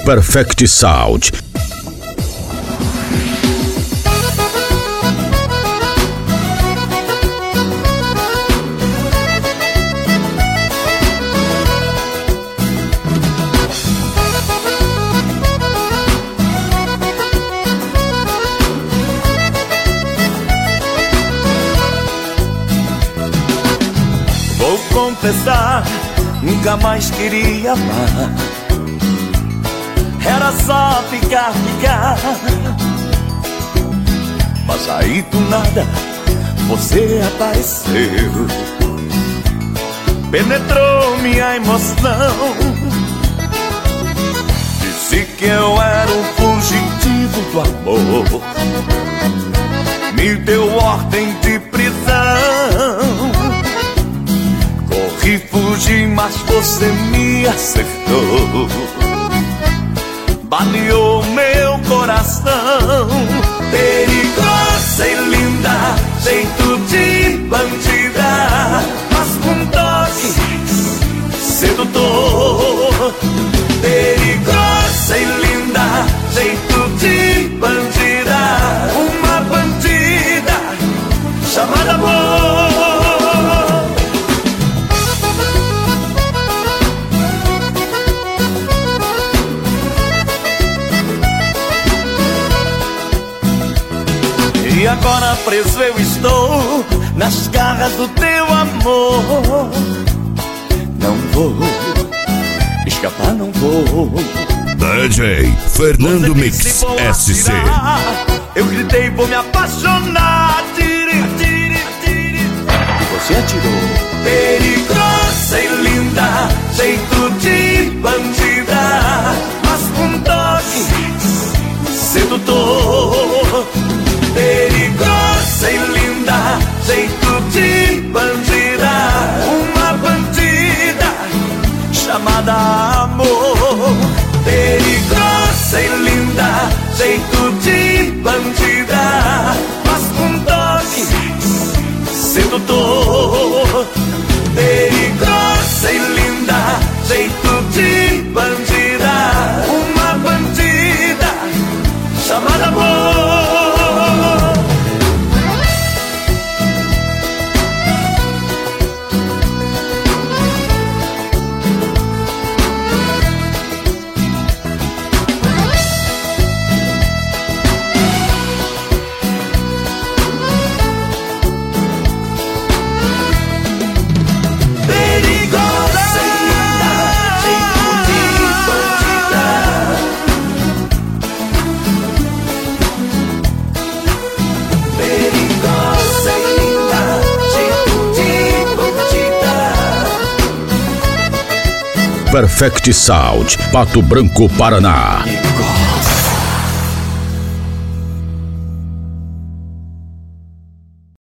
Perfect Sound. Vou confessar, nunca mais queria amar. Era só ficar. Mas aí do nada você apareceu, penetrou minha emoção. Disse que eu era um fugitivo do amor, me deu ordem de prisão. Corri, fugi, mas você me acertou, baleou meu coração. Perigosa e linda, jeito de bandida, mas com toque sedutor. Perigosa e linda, jeito de bandida, uma bandida chamada amor. E agora preso eu estou nas garras do teu amor. Não vou escapar, não vou. DJ Fernando Mix SC. Eu gritei, vou me apaixonar. E você atirou. Perigosa e linda, jeito de bandida, mas com toque sedutor. Perigosa e linda, jeito de bandida, uma bandida chamada amor. Perigosa e linda, jeito de bandida, mas com toque sedutor. Perigosa e linda, jeito de bandida, uma bandida chamada amor. Perfect Sound, Pato Branco, Paraná.